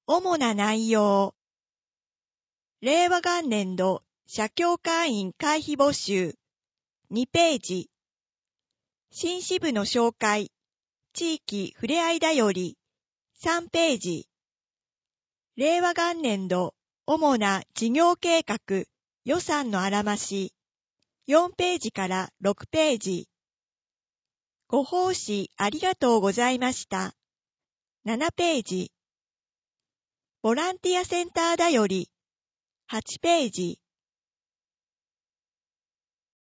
主な内容。令和元年度社協会員会費募集2ページ。新支部の紹介、地域ふれあいだより3ページ。令和元年度主な事業計画予算のあらまし4ページから6ページ。ご奉仕ありがとうございました7ページ。ボランティアセンターだより8ページ。